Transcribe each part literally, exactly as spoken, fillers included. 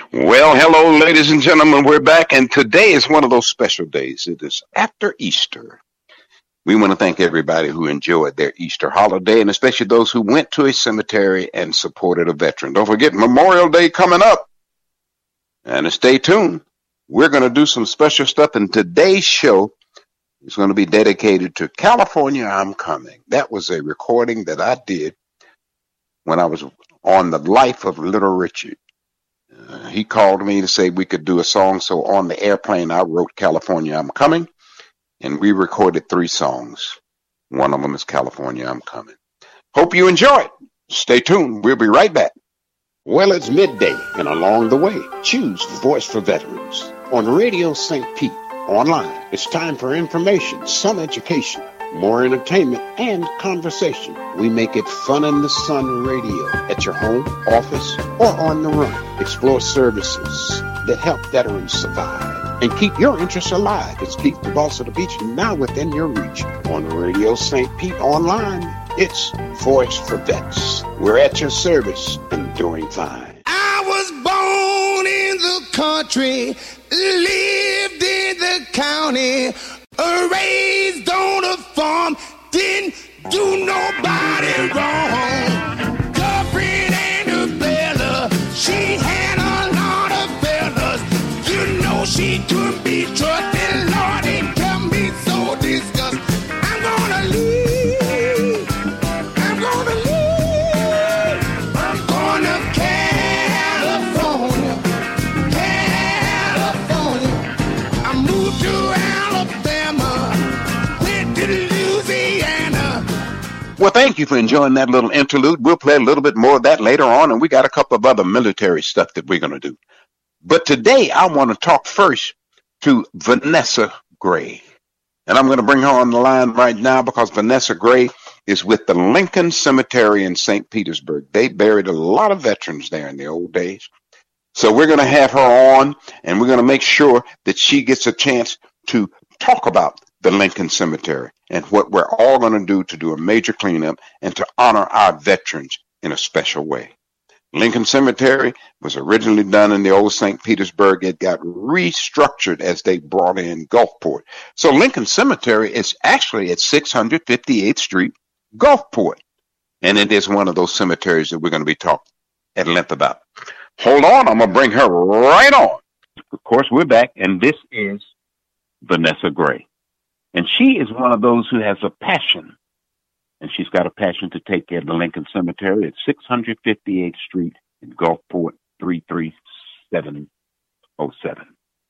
Well, hello, ladies and gentlemen. We're back, and today is one of those special days. It is after Easter. We want to thank everybody who enjoyed their Easter holiday, and especially those who went to a cemetery and supported a veteran. Don't forget Memorial Day coming up, and stay tuned. We're going to do some special stuff, and today's show is going to be dedicated to California, I'm Coming. That was a recording that I did when I was on the life of Little Richard. Uh, he called me to say we could do a song, so on the airplane I wrote California, I'm Coming, and we recorded three songs. One of them is California, I'm Coming. Hope you enjoy it. Stay tuned. We'll be right back. Well, it's midday, and along the way, choose Voice for Veterans on Radio Saint Pete. Online, it's time for information, some education, more entertainment, and conversation. We make it Fun in the Sun Radio at your home, office, or on the run. Explore services that help veterans survive and keep your interests alive. It's Keith the Boss of the Beach, now within your reach. On Radio Saint Pete Online, it's Voice for Vets. We're at your service and doing fine. I was born in the country, lived in the county, raised on a farm, didn't do nobody wrong. Girlfriend and a fella, she had a lot of fellas. You know she couldn't be trusted. Lord, it kept me so disgusted. I'm gonna leave. I'm gonna leave. I'm going to California. California. I moved to Alabama. Went to Louisiana. Well, thank you for enjoying that little interlude. We'll play a little bit more of that later on, and we got a couple of other military stuff that we're going to do. But today, I want to talk first to Vanessa Gray. And I'm going to bring her on the line right now because Vanessa Gray is with the Lincoln Cemetery in Saint Petersburg. They buried a lot of veterans there in the old days. So we're going to have her on, and we're going to make sure that she gets a chance to talk about the Lincoln Cemetery and what we're all going to do to do a major cleanup and to honor our veterans in a special way. Lincoln Cemetery was originally done in the old Saint Petersburg. It got restructured as they brought in Gulfport. So Lincoln Cemetery is actually at six hundred fifty-eighth Street, Gulfport. And it is one of those cemeteries that we're going to be talking at length about. Hold on, I'm going to bring her right on. Of course, we're back, and this is Vanessa Gray. And she is one of those who has a passion. And she's got a passion to take care of the Lincoln Cemetery at six hundred fifty-eighth Street in Gulfport, three three seven oh seven.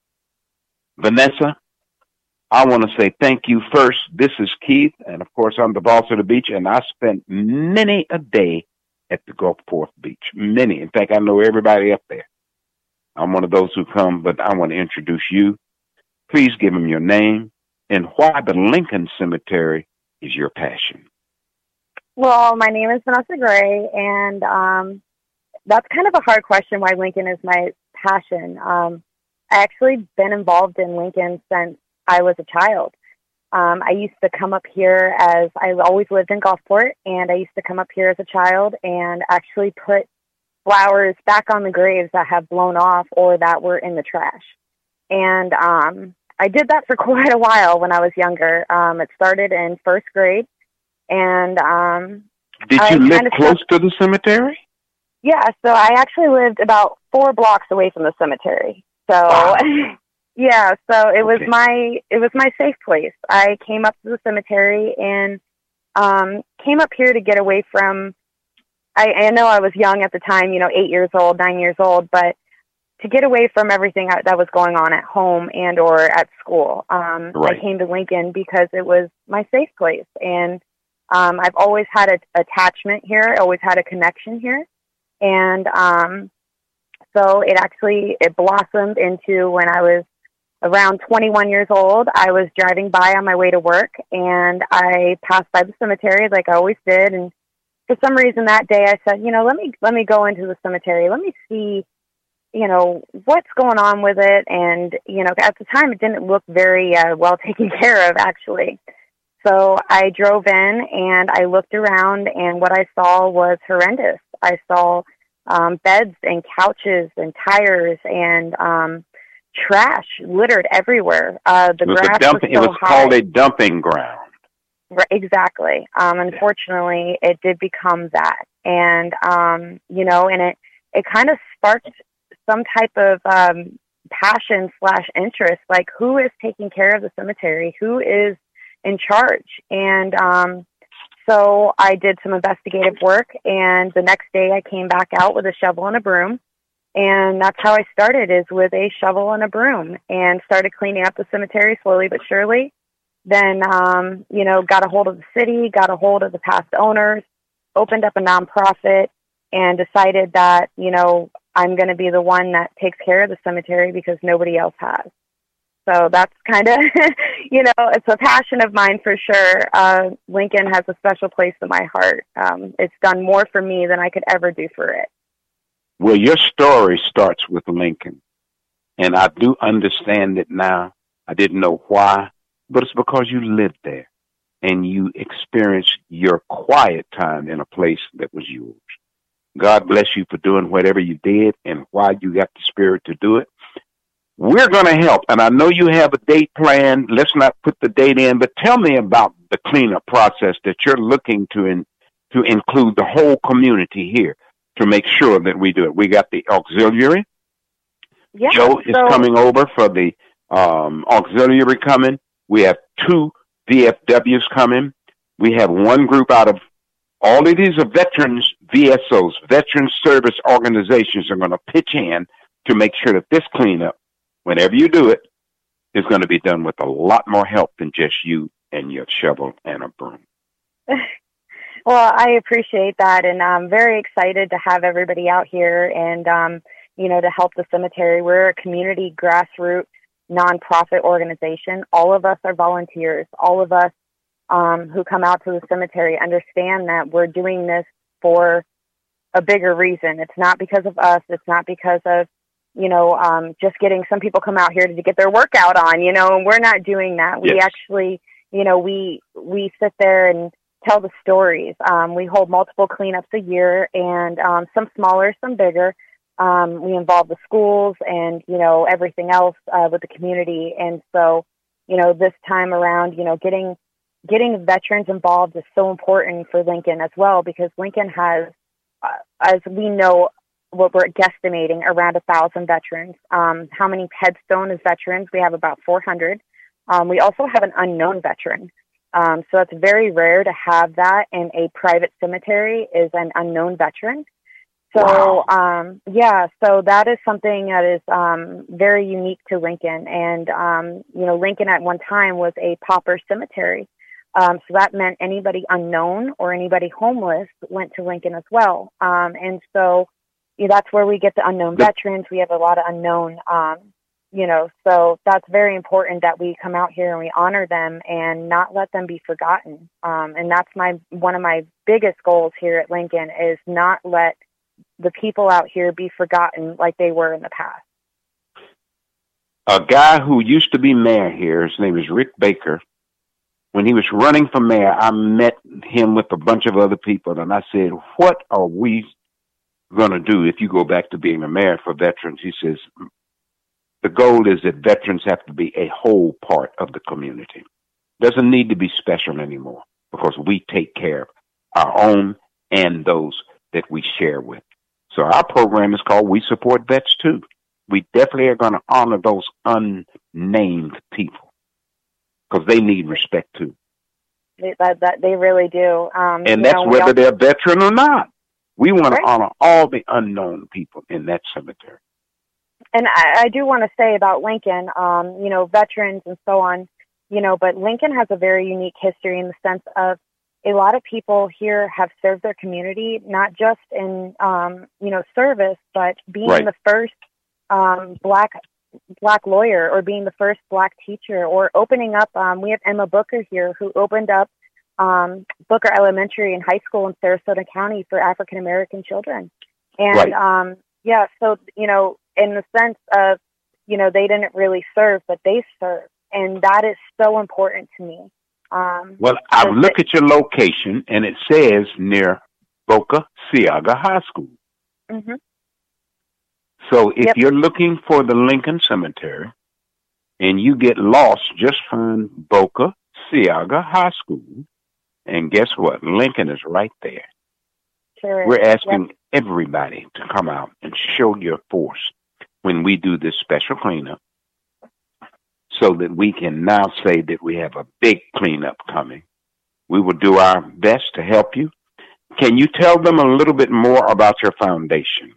Vanessa, I want to say thank you first. This is Keith, and of course, I'm the boss of the beach, and I spent many a day at the Gulfport Beach. Many. In fact, I know everybody up there. I'm one of those who come, but I want to introduce you. Please give them your name and why the Lincoln Cemetery is your passion. Well, my name is Vanessa Gray, and um, that's kind of a hard question why Lincoln is my passion. Um, I actually been involved in Lincoln since I was a child. Um, I used to come up here as I always lived in Gulfport, and I used to come up here as a child and actually put flowers back on the graves that have blown off or that were in the trash. And um, I did that for quite a while when I was younger. Um, it started in first grade. And um, did you live close to the cemetery? Yeah, so I actually lived about four blocks away from the cemetery. So, wow. yeah, so it was okay. my it was my safe place. I came up to the cemetery and um, came up here to get away from. I, I know I was young at the time, you know, eight years old, nine years old, but to get away from everything that was going on at home and or at school, um, right. I came to Lincoln because it was my safe place and. Um, I've always had an attachment here, always had a connection here. And um, so it actually, it blossomed into when I was around twenty-one years old. I was driving by on my way to work, and I passed by the cemetery like I always did. And for some reason that day I said, you know, let me let me go into the cemetery. Let me see, you know, what's going on with it. And, you know, at the time it didn't look very uh, well taken care of, actually. So I drove in and I looked around, and what I saw was horrendous. I saw um, beds and couches and tires and um, trash littered everywhere. Uh, the it was, grass a dumping, was so it was high. called a dumping ground. Right, exactly. Um, unfortunately, it did become that. And, um, you know, and it, it kind of sparked some type of um, passion slash interest, like who is taking care of the cemetery? Who is in charge? And um, so I did some investigative work, and the next day I came back out with a shovel and a broom. And that's how I started, is with a shovel and a broom, and started cleaning up the cemetery slowly but surely. Then, um, you know, got a hold of the city, got a hold of the past owners, opened up a nonprofit, and decided that, you know, I'm going to be the one that takes care of the cemetery because nobody else has. So that's kind of, you know, it's a passion of mine for sure. Uh, Lincoln has a special place in my heart. Um, it's done more for me than I could ever do for it. Well, your story starts with Lincoln, and I do understand it now. I didn't know why, but it's because you lived there and you experienced your quiet time in a place that was yours. God bless you for doing whatever you did and why you got the spirit to do it. We're going to help, and I know you have a date planned. Let's not put the date in, but tell me about the cleanup process that you're looking to in, to include the whole community here to make sure that we do it. We got the auxiliary. Yeah, Joe is so, coming over for the um, auxiliary coming. We have two V F Ws coming. We have one group out of all of these are veterans, V S Os, Veteran Service Organizations, are going to pitch in to make sure that this cleanup, whenever you do it, is going to be done with a lot more help than just you and your shovel and a broom. Well, I appreciate that, and I'm very excited to have everybody out here and, um, you know, to help the cemetery. We're a community grassroots nonprofit organization. All of us are volunteers. All of us um, who come out to the cemetery understand that we're doing this for a bigger reason. It's not because of us. It's not because of, you know, um, just getting some people come out here to get their workout on, you know, and we're not doing that. We yes. actually, you know, we, we sit there and tell the stories. Um, we hold multiple cleanups a year, and um, some smaller, some bigger. Um, we involve the schools and, you know, everything else uh, with the community. And so, you know, this time around, you know, getting getting veterans involved is so important for Lincoln as well, because Lincoln has, uh, as we know, what we're guesstimating, around a thousand veterans. Um, how many headstone as veterans? We have about four hundred. Um, we also have an unknown veteran. Um, so it's very rare to have that in a private cemetery, is an unknown veteran. So, wow. um, yeah, so that is something that is um, very unique to Lincoln. And, um, you know, Lincoln at one time was a pauper cemetery. Um, so that meant anybody unknown or anybody homeless went to Lincoln as well. Um, and so yeah, that's where we get the unknown veterans. We have a lot of unknown, um, you know, so that's very important that we come out here and we honor them and not let them be forgotten. Um, and that's my one of my biggest goals here at Lincoln, is not let the people out here be forgotten like they were in the past. A guy who used to be mayor here, his name is Rick Baker. When he was running for mayor, I met him with a bunch of other people, and I said, what are we going to do if you go back to being a mayor for veterans? He says, the goal is that veterans have to be a whole part of the community. Doesn't need to be special anymore, because we take care of our own and those that we share with. So our program is called We Support Vets Too. We definitely are going to honor those unnamed people, because they need respect too. They, that, that they really do. Um, and that's know, whether all... they're veteran or not. We want right. to honor all the unknown people in that cemetery. And I, I do want to say about Lincoln, um, you know, veterans and so on, you know, but Lincoln has a very unique history in the sense of a lot of people here have served their community, not just in, um, you know, service, but being right. the first um, black black lawyer, or being the first black teacher, or opening up. Um, we have Emma Booker here, who opened up um, Booker Elementary and High School in Sarasota County for African American children. And right. um, yeah, so, you know, in the sense of, you know, they didn't really serve, but they served. And that is so important to me. Um, well, I look at your location, and it says near Boca Ciaga High School. Mm-hmm. So if Yep. you're looking for the Lincoln Cemetery and you get lost, just find Boca Ciaga High School. And guess what? Lincoln is right there. Sure We're is. Yep. asking everybody to come out and show your force when we do this special cleanup so that we can now say that we have a big cleanup coming. We will do our best to help you. Can you tell them a little bit more about your foundation?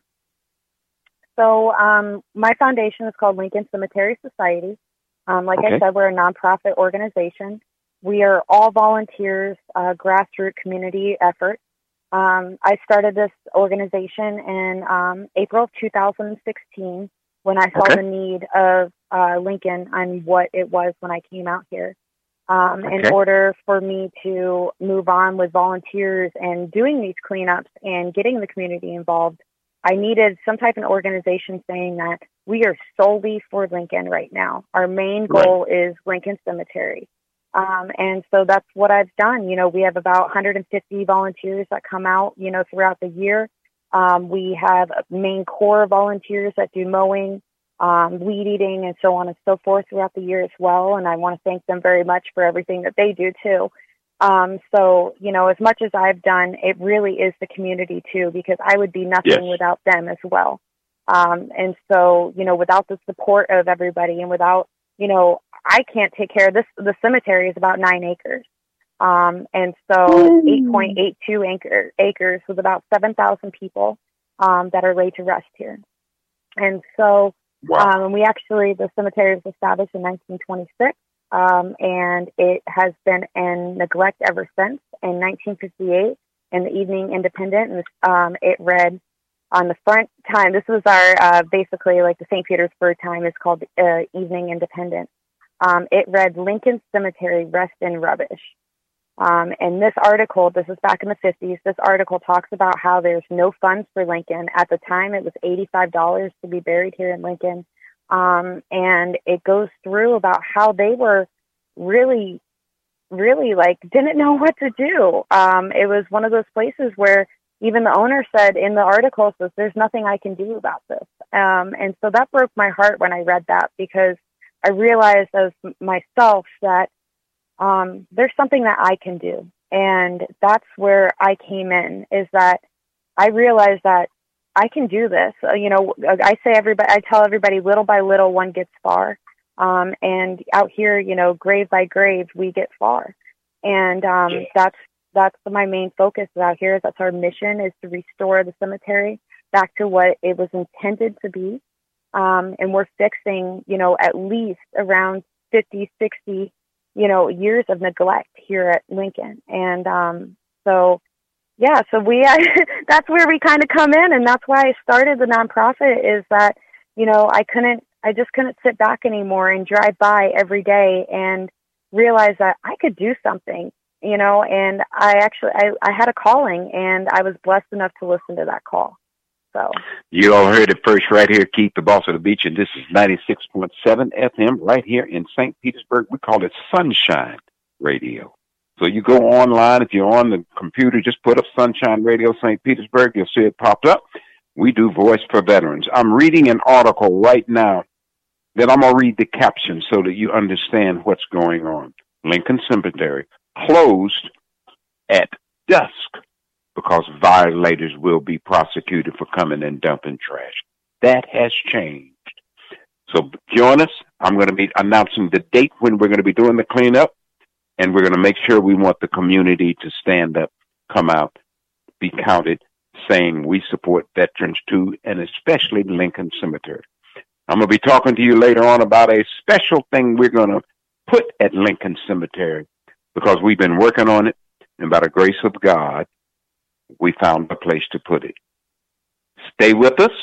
So um, my foundation is called Lincoln Cemetery Society. Um, like Okay. I said, we're a nonprofit organization. We are all volunteers, uh, grassroots community effort. Um, I started this organization in um, April of two thousand sixteen when I saw Okay. the need of uh, Lincoln and what it was when I came out here. Um, In Okay. order for me to move on with volunteers and doing these cleanups and getting the community involved, I needed some type of organization saying that we are solely for Lincoln right now. Our main Right. goal is Lincoln Cemetery. Um, and so that's what I've done. You know, we have about one hundred fifty volunteers that come out, you know, throughout the year. Um, we have a main core volunteers that do mowing, um, weed eating, and so on and so forth throughout the year as well. And I want to thank them very much for everything that they do too. Um, so, you know, as much as I've done, it really is the community too, because I would be nothing Yes. without them as well. Um, and so, you know, without the support of everybody and without, you know, I can't take care of this. The cemetery is about nine acres. Um, and so it's eight point eight two acre, acres with about seven thousand people um, that are laid to rest here. And so Wow. um, and we actually, the cemetery was established in nineteen twenty-six, um, and it has been in neglect ever since. In nineteen fifty-eight, in the Evening Independent, and um, it read on the front time, this was our, uh, basically like the Saint Petersburg time is called uh, Evening Independent. Um, it read, Lincoln Cemetery, rest in rubbish. Um, and this article, this is back in the fifties, this article talks about how there's no funds for Lincoln. At the time, it was eighty-five dollars to be buried here in Lincoln. Um, and it goes through about how they were really, really like, didn't know what to do. Um, it was one of those places where even the owner said in the article, says, there's nothing I can do about this. Um, and so that broke my heart when I read that, because I realized as myself that um, there's something that I can do. And that's where I came in, is that I realized that I can do this. Uh, you know, I say everybody, I tell everybody, little by little, one gets far. Um, and out here, you know, grave by grave, we get far. And um, Yeah. that's that's my main focus out here. That's our mission, is to restore the cemetery back to what it was intended to be. Um, and we're fixing, you know, at least around fifty, sixty, you know, years of neglect here at Lincoln. And um, so, yeah, so we, that's where we kind of come in. And that's why I started the nonprofit, is that, you know, I couldn't, I just couldn't sit back anymore and drive by every day and realize that I could do something, you know, and I actually, I, I had a calling, and I was blessed enough to listen to that call. So You all heard it first right here, Keith, the boss of the beach, and this is ninety-six point seven F M right here in Saint Petersburg. We call it Sunshine Radio. So you go online, if you're on the computer, just put up Sunshine Radio Saint Petersburg. You'll see it popped up. We do Voice for Veterans. I'm reading an article right now that I'm going to read the caption so that you understand what's going on. Lincoln Cemetery closed at dusk because violators will be prosecuted for coming and dumping trash. That has changed. So join us. I'm going to be announcing the date when we're going to be doing the cleanup, and we're going to make sure we want the community to stand up, come out, be counted, saying we support veterans too, and especially Lincoln Cemetery. I'm going to be talking to you later on about a special thing we're going to put at Lincoln Cemetery, because we've been working on it, and by the grace of God, we found a place to put it. Stay with us.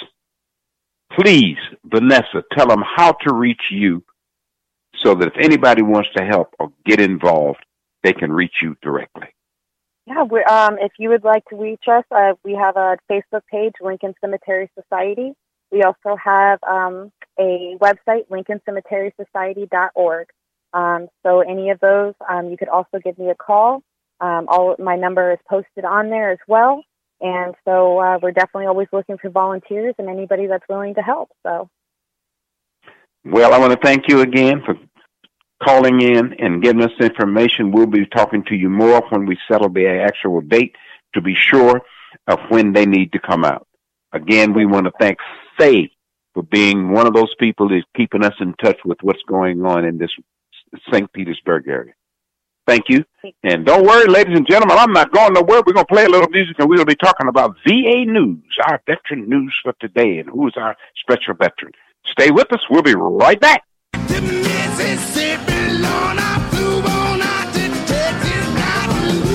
Please, Vanessa, tell them how to reach you so that if anybody wants to help or get involved, they can reach you directly. yeah, we, um, if you would like to reach us, uh, we have a Facebook page, Lincoln Cemetery Society. We also have um, a website, lincoln cemetery society dot org. Um, so any of those, um, you could also give me a call. Um, all my number is posted on there as well. And so uh, we're definitely always looking for volunteers and anybody that's willing to help. So, well, I want to thank you again for calling in and giving us information. We'll be talking to you more when we settle the actual date to be sure of when they need to come out. Again, we want to thank Faye for being one of those people who's keeping us in touch with what's going on in this Saint Petersburg area. Thank you. And don't worry, ladies and gentlemen, I'm not going nowhere. We're going to play a little music, and we're going to be talking about V A News, our veteran news for today, and who's our special veteran. Stay with us. We'll be right back. The Mississippi Lord, I flew on out to Texas, got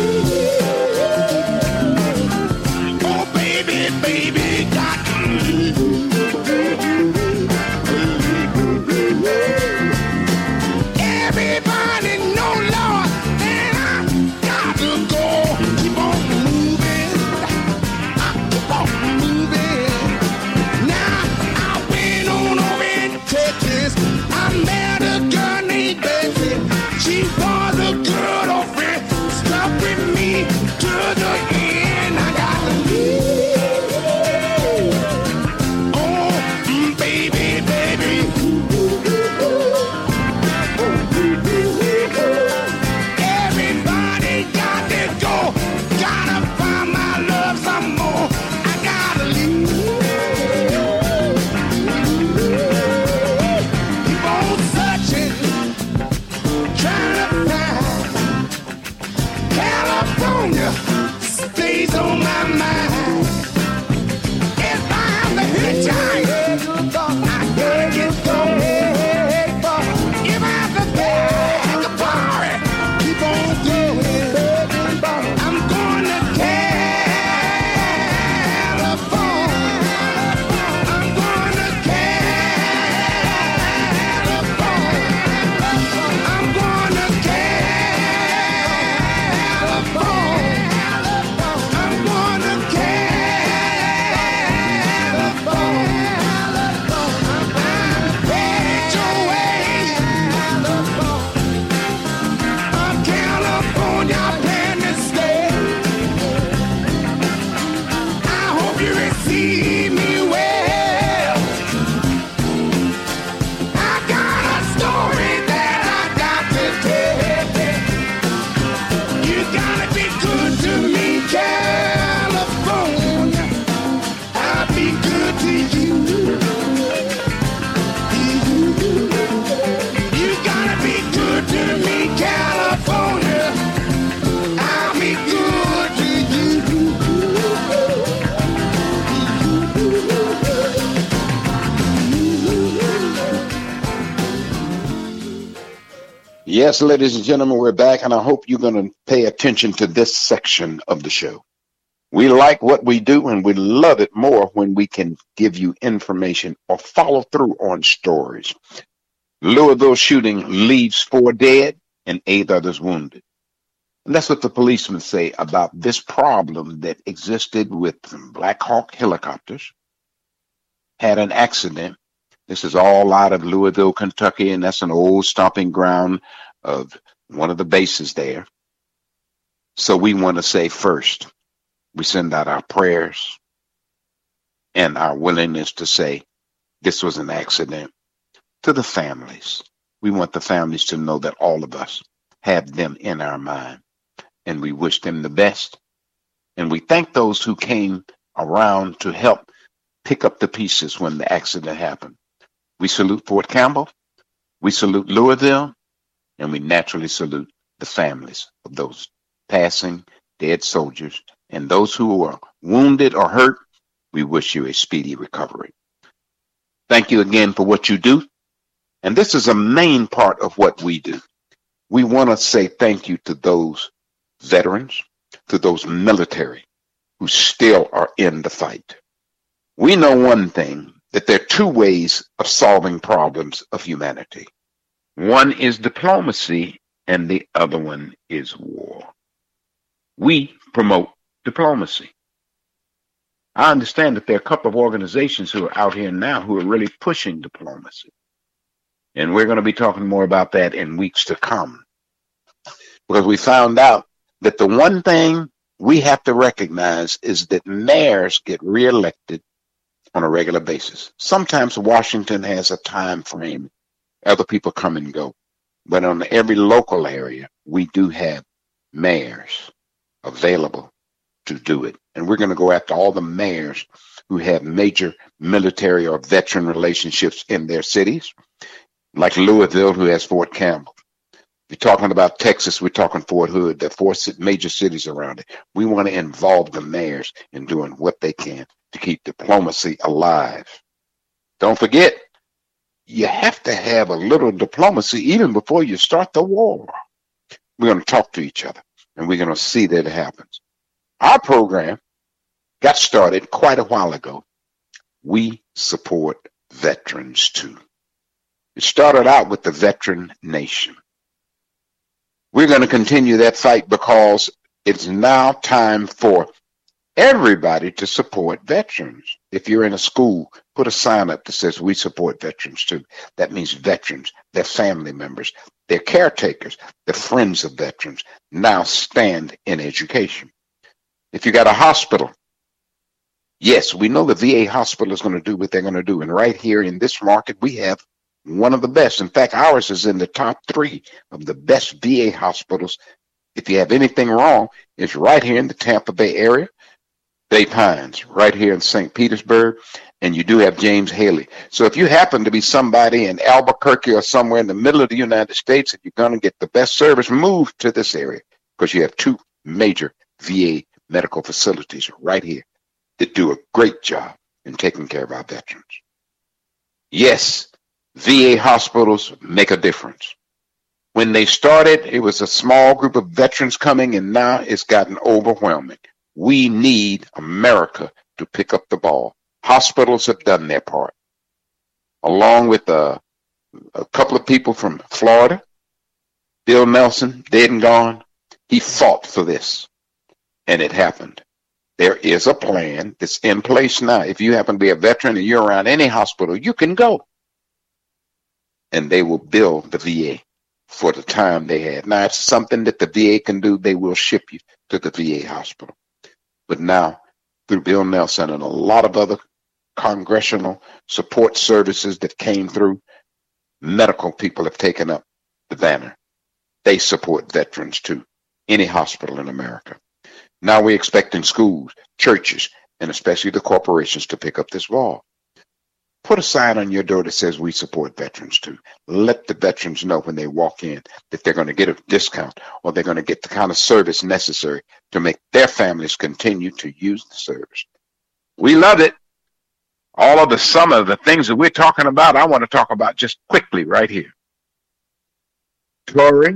oh, baby, baby, got everybody know, Lord, and I got to go. Keep on moving, I keep on moving. Now I went on over in Texas. I met a girl named Betsy. She was a girlfriend, stuck with me to the end. I got to leave. Oh, mm, baby, baby. Everybody got to go. Gotta find my love some more. I gotta leave. Keep on searching, trying to find California stays on my mind. If I'm the hitchhiker, I gotta get going. If I'm the bag of party, keep on going. I'm going to California. I'm going to California. I'm going to California. I'm going to California. I'm headed your way. I'm California, I plan to stay. I hope you receive me well. I got a story that I got to tell. You gotta be good to me, California. I'll be good to you. You gotta be good to me, California. I'll be good to you. Yes, ladies and gentlemen, we're back, and I hope you're going to pay attention to this section of the show. We like what we do, and we love it more when we can give you information or follow through on stories. Louisville shooting leaves four dead and eight others wounded. And that's what the policemen say about this problem that existed with Black Hawk helicopters. Had an accident. This is all out of Louisville, Kentucky, and that's an old stomping ground of one of the bases there. So we want to say first, we send out our prayers and our willingness to say this was an accident to the families. We want the families to know that all of us have them in our mind, and we wish them the best. And we thank those who came around to help pick up the pieces when the accident happened. We salute Fort Campbell, we salute Louisville, and we naturally salute the families of those passing dead soldiers, and those who are wounded or hurt. We wish you a speedy recovery. Thank you again for what you do. And this is a main part of what we do. We want to say thank you to those veterans, to those military who still are in the fight. We know one thing, that there are two ways of solving problems of humanity. One is diplomacy, and the other one is war. We promote diplomacy. I understand that there are a couple of organizations who are out here now who are really pushing diplomacy. And we're going to be talking more about that in weeks to come. Because we found out that the one thing we have to recognize is that mayors get reelected on a regular basis. Sometimes Washington has a time frame. Other people come and go. But on every local area, we do have mayors available to do it. And we're going to go after all the mayors who have major military or veteran relationships in their cities, like Louisville, who has Fort Campbell. If you're talking about Texas, we're talking Fort Hood. There are four major cities around it. We want to involve the mayors in doing what they can to keep diplomacy alive. Don't forget, you have to have a little diplomacy even before you start the war. We're going to talk to each other, and we're going to see that it happens. Our program got started quite a while ago. We support veterans too. It started out with the Veteran Nation. We're going to continue that fight because it's now time for everybody to support veterans. If you're in a school, put a sign up that says we support veterans too. That means veterans, their family members, their caretakers, the friends of veterans now stand in education. If you got a hospital, yes, we know the V A hospital is going to do what they're going to do. And right here in this market, we have one of the best. In fact, ours is in the top three of the best V A hospitals. If you have anything wrong, it's right here in the Tampa Bay area, Bay Pines, right here in Saint Petersburg, and you do have James Haley. So if you happen to be somebody in Albuquerque or somewhere in the middle of the United States, if you're going to get the best service, move to this area because you have two major V A medical facilities right here that do a great job in taking care of our veterans. Yes, V A hospitals make a difference. When they started, it was a small group of veterans coming, and now it's gotten overwhelming. We need America to pick up the ball. Hospitals have done their part. Along with a, a couple of people from Florida, Bill Nelson, dead and gone, he fought for this, and it happened. There is a plan that's in place now. If you happen to be a veteran and you're around any hospital, you can go. And they will bill the V A for the time they had. Now, it's something that the V A can do. They will ship you to the V A hospital. But now, through Bill Nelson and a lot of other congressional support services that came through, medical people have taken up the banner. They support veterans too, any hospital in America. Now we're expecting schools, churches, and especially the corporations to pick up this ball. Put a sign on your door that says we support veterans too. Let the veterans know when they walk in that they're going to get a discount or they're going to get the kind of service necessary to make their families continue to use the service. We love it. All of the some of the things that we're talking about, I want to talk about just quickly right here. Tory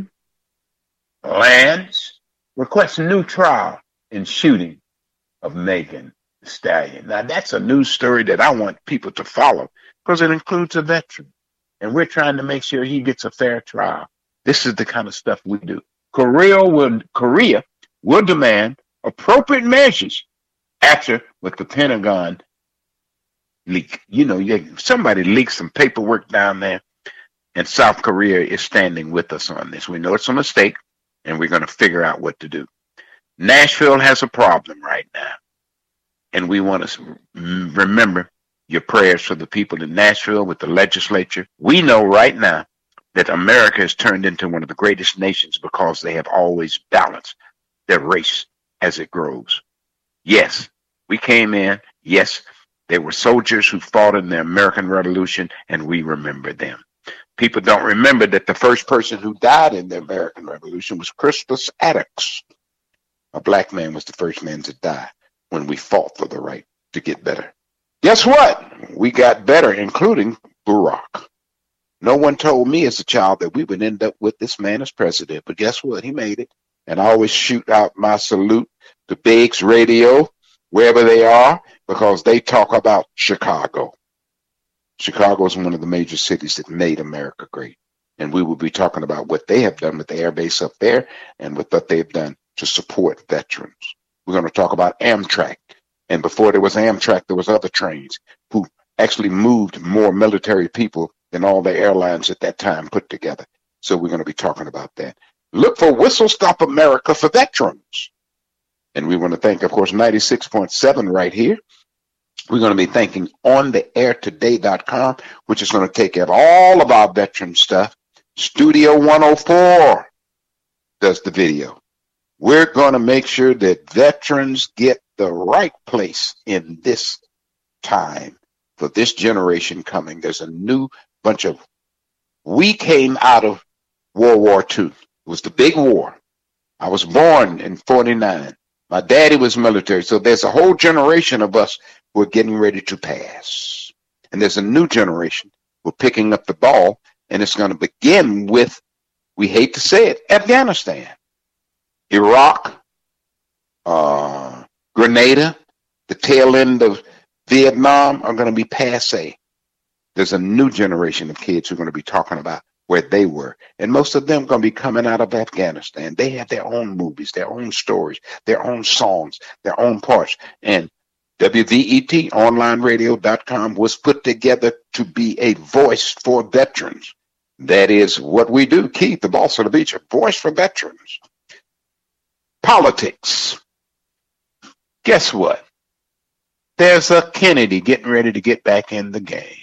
Lanez requests new trial in shooting of Megan Thee Stallion. Now, that's a news story that I want people to follow because it includes a veteran. And we're trying to make sure he gets a fair trial. This is the kind of stuff we do. Korea will, Korea will demand appropriate measures after with the Pentagon leak. You know, you, somebody leaked some paperwork down there, and South Korea is standing with us on this. We know it's a mistake, and we're going to figure out what to do. Nashville has a problem right now, and we want to remember your prayers for the people in Nashville with the legislature. We know right now that America has turned into one of the greatest nations because they have always balanced their race as it grows. Yes, we came in. Yes, there were soldiers who fought in the American Revolution, and we remember them. People don't remember that the first person who died in the American Revolution was Crispus Attucks. A black man was the first man to die when we fought for the right to get better. Guess what? We got better, including Barack. No one told me as a child that we would end up with this man as president, but guess what? He made it. And I always shoot out my salute to Biggs Radio, wherever they are, because they talk about Chicago. Chicago is one of the major cities that made America great. And we will be talking about what they have done with the air base up there and with what they've done to support veterans. We're going to talk about Amtrak. And before there was Amtrak, there was other trains who actually moved more military people than all the airlines at that time put together. So we're going to be talking about that. Look for Whistle Stop America for veterans. And we want to thank, of course, ninety-six point seven right here. We're going to be thanking on the air today dot com, which is going to take care of all of our veteran stuff. Studio one oh four does the video. We're going to make sure that veterans get the right place in this time for this generation coming. There's a new bunch of, we came out of World War Two. It was the big war. I was born in forty-nine. My daddy was military. So there's a whole generation of us who are getting ready to pass. And there's a new generation who are picking up the ball. And it's going to begin with, we hate to say it, Afghanistan, Iraq, uh, Grenada, the tail end of Vietnam are going to be passé. There's a new generation of kids who are going to be talking about where they were. And most of them are going to be coming out of Afghanistan. They have their own movies, their own stories, their own songs, their own parts. And W V E T, online radio dot com, was put together to be a voice for veterans. That is what we do. Keith, the boss of the beach, a voice for veterans. Politics. Guess what? There's a Kennedy getting ready to get back in the game.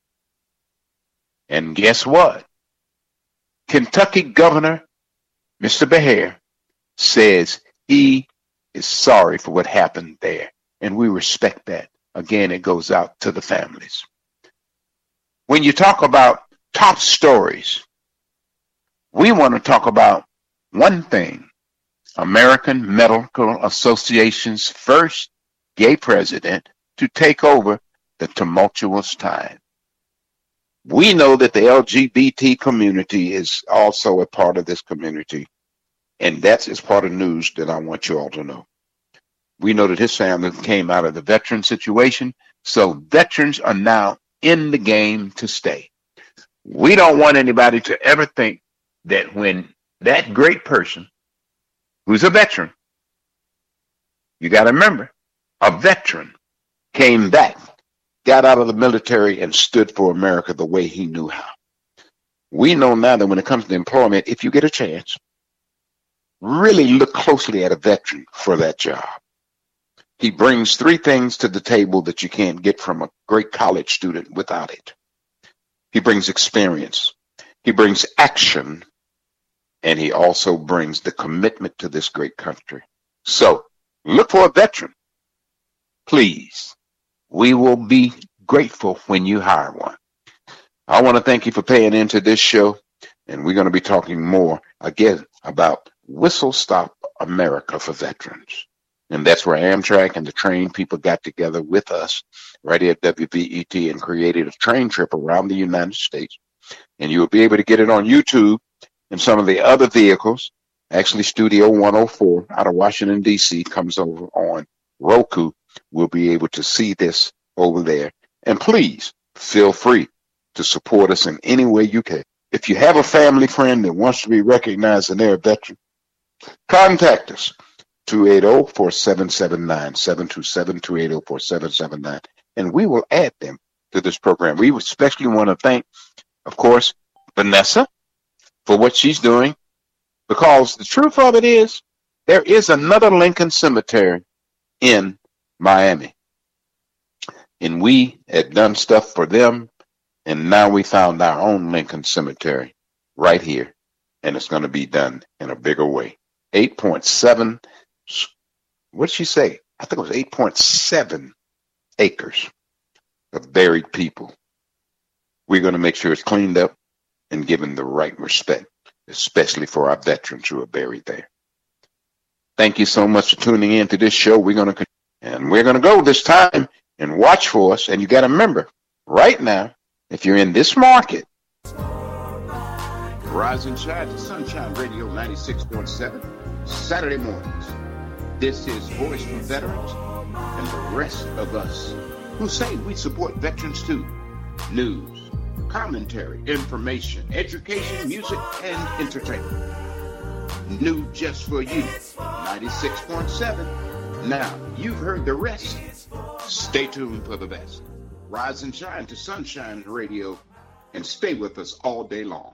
And guess what? Kentucky Governor Mister Behere says he is sorry for what happened there. And we respect that. Again, it goes out to the families. When you talk about top stories, we want to talk about one thing. American Medical Association's first gay president to take over the tumultuous time. We know that the L G B T community is also a part of this community, and that is part of news that I want you all to know. We know that his family came out of the veteran situation, so veterans are now in the game to stay. We don't want anybody to ever think that when that great person who's a veteran, you got to remember, a veteran came back, got out of the military, and stood for America the way he knew how. We know now that when it comes to employment, if you get a chance, really look closely at a veteran for that job. He brings three things to the table that you can't get from a great college student without it. He brings experience, he brings action, and he also brings the commitment to this great country. So look for a veteran. Please, we will be grateful when you hire one. I want to thank you for paying into this show, and we're going to be talking more again about Whistle Stop America for veterans. And that's where Amtrak and the train people got together with us right here at W V E T and created a train trip around the United States. And you'll be able to get it on YouTube and some of the other vehicles. Actually, Studio one oh four out of Washington, D C comes over on Roku. We'll be able to see this over there. And please feel free to support us in any way you can. If you have a family friend that wants to be recognized and they're a veteran, contact us. two eight zero, four seven seven nine, seven two seven, two eight zero, four seven seven nine. And we will add them to this program. We especially want to thank, of course, Vanessa for what she's doing, because the truth of it is there is another Lincoln Cemetery in Miami. And we had done stuff for them, and now we found our own Lincoln Cemetery right here, and it's going to be done in a bigger way. eight point seven, what did she say? I think it was eight point seven acres of buried people. We're going to make sure it's cleaned up and given the right respect, especially for our veterans who are buried there. Thank you so much for tuning in to this show. We're going to and we're going to go this time and watch for us. And you got to remember, right now, if you're in this market, Rise and Shine to Sunshine Radio ninety-six point seven, Saturday mornings. This is Voice for Veterans and the rest of us who say we support veterans too. News, commentary, information, education, music, and entertainment. New just for you, ninety-six point seven. Now, you've heard the rest. Stay tuned for the best. Rise and Shine to Sunshine Radio and stay with us all day long.